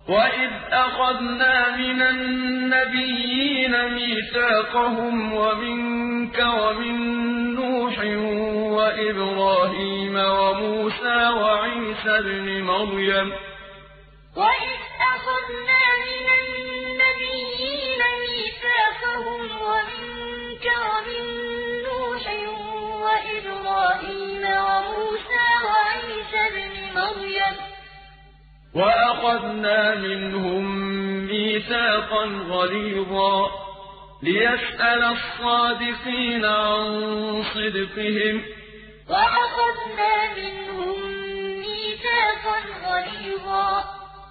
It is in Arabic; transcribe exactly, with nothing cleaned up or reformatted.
وَإِذْ أَخَذْنَا مِنَ النَّبِيِّينَ مِيثَاقَهُمْ وَمِنكَ وَمِن نُّوحٍ وَإِبْرَاهِيمَ وَمُوسَىٰ وَعِيسَى ابْنِ مَرْيَمَ ۖ وَإِذْ أَخَذْنَا مِنَ النَّبِيِّينَ مِيثَاقَهُمْ وَمِنكَ وَمِن نُّوحٍ وَإِبْرَاهِيمَ وَمُوسَىٰ وَعِيسَى ابْنِ مَرْيَمَ ۖ وَأَخَذْنَا مِنْهُم مِّيثَاقًا غَلِيظًا لِّيَسْأَلَ الصَّادِقِينَ عَن صِدْقِهِمْ ۚ وَأَخَذْنَا مِنْهُم مِّيثَاقًا غَلِيظًا